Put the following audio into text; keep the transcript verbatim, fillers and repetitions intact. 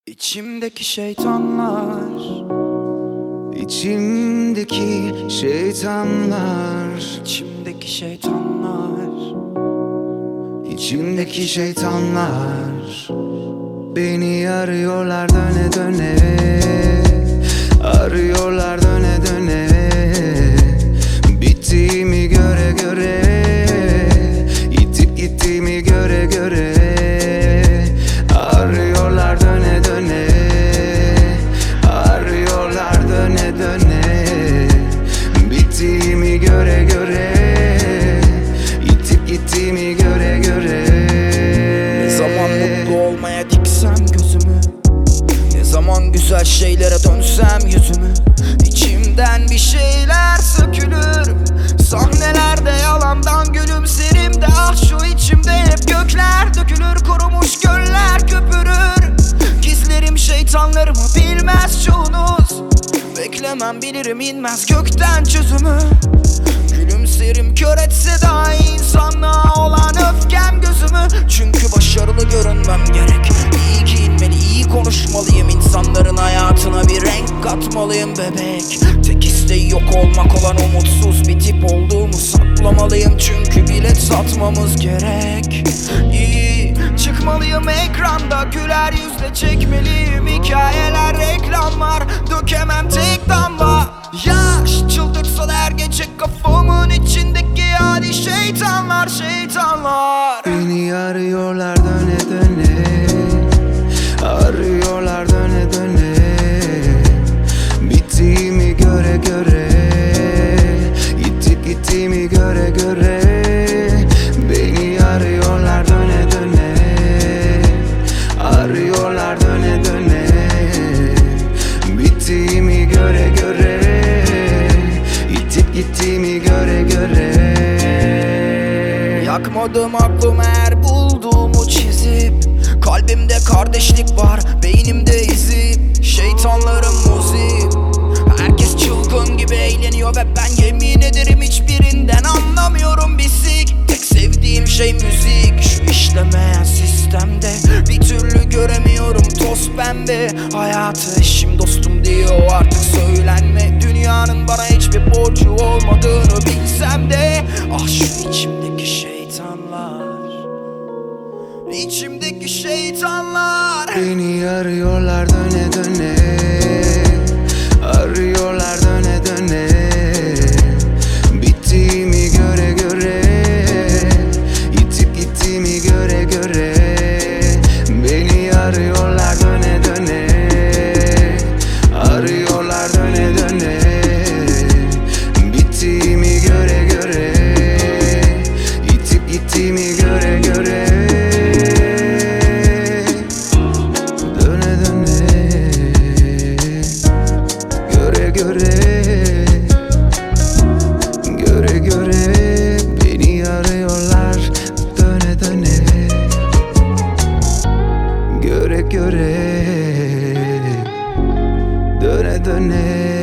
İçimdeki şeytanlar, İçimdeki şeytanlar, içimdeki şeytanlar, içimdeki şeytanlar beni arıyorlar döne döne, arıyorlar döne döne. Bittiğimi göre göre, itip gittiğimi göre göre, arıyorlar döne döne, arıyorlar döne döne. Bittiğimi göre göre, itip gittiğimi göre göre. ne zaman mutlu olmaya diksem gözümü, ne zaman güzel şeylere dönsem yüzümü, İçimden bir şeyler sökülür. Sahnelerde yalandan gülümserim de, ah şu içimde hep gökler dökülür. Kurumuş göller köpürür. Gizlerim şeytanlarımı bilmez çoğunuz. Beklemem bilirim inmez gökten çözümü. Gülümserim kör etse dahi insanlığa olan öfkem gözümü. Çünkü başarılı görünmem gerek. İyi giyinmeli, iyi konuşmalıyım. İnsanların hayatına bir renk katmalıyım bebek. Tek isteği yok olmak olan umutsuz bir tip olduğumu saklamalıyım. Çünkü bilet satmamız gerek. İyi çıkmalıyım ekranda, güler yüzle çekmeliyim hikayeler, reklamlar. Dökemem tek damla yaş, çıldırtsa da her gece kafamın içindeki hali. Şeytanlar, şeytanlar Beni arıyorlar döne döne, arıyorlar döne döne. Bittiğimi göre göre, itip gittiğimi göre göre. Beni arıyorlar döne döne, arıyorlar döne döne. Bittiğimi göre göre, itip gittiğimi göre göre. Yakmadım aklım eğer bulduğumu çizip, kalbimde kardeşlik var, beynimde izim. Şeytanlarım muzip, herkes çılgın gibi eğleniyor ve ben yemin ederim hiçbirinden anlamıyorum bir sik. Tek sevdiğim şey müzik, şu işlemeyen sistemde bir türlü göremiyorum toz pembe. Hayatı eşim dostum diyor artık söylenme. Dünyanın bana hiçbir borcu olmadığını bilsem de, ah şu içimdeki şeytanlar, İçimdeki şeytanlar Beni arıyorlar döne döne, arıyorlar döne döne. Bittiğimi göre göre, itip gittiğimi göre göre. Beni arıyorlar döne döne, arıyorlar döne döne. Bittiğimi göre göre, itip gittiğimi göre göre. Göre göre, göre göre beni arıyorlar döne döne. Göre göre, döne döne.